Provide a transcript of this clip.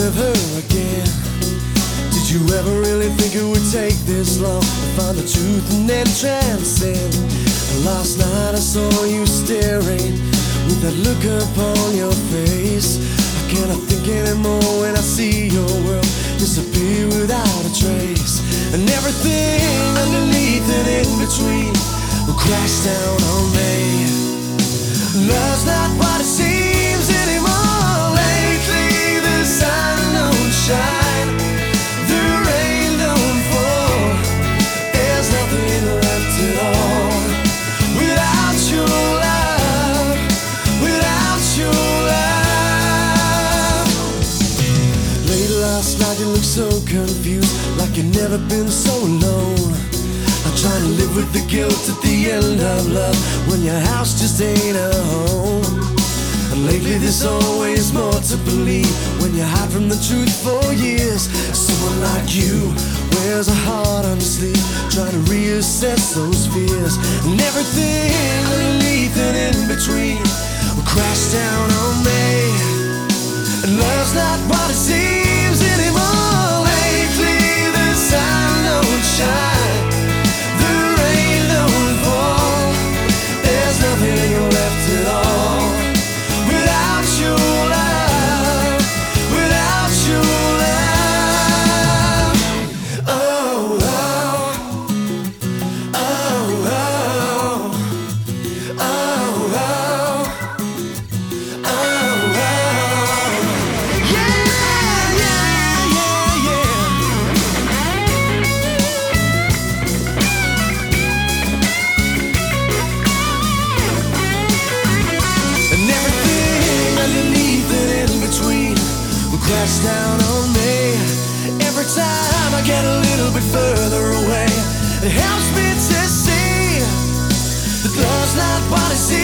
of her again. Did you ever really think it would take this long to find the truth and then transcend? Last night I saw you staring with that look upon your face. I cannot think anymore when I see your world disappear without a trace. And everything underneath and in between will crash down on me. Love's not what it seems anymore. Lately the sun don't shine, the rain don't fall, there's nothing left at all without your love, without your love. Late last night you looked so confused, like you've never been so alone. I'm trying to live with the guilt at the end of love when your house just ain't a home. And lately there's always more to believe when you hide from the truth for years. Someone like you wears a heart on your sleeve, trying to reassess those fears. And everything underneath and in between will crash down on me. And love's not what it seems anymore. Lately the sun don't shine, the rain don't fall, there's nothing left at all without your love, without your love. Oh, oh, oh, oh, oh, oh, oh, oh. Yeah, yeah, yeah, yeah. And everything underneath and in between will crash down on me. Every time I get a little bit further away, it helps me to see that love's not what it seems.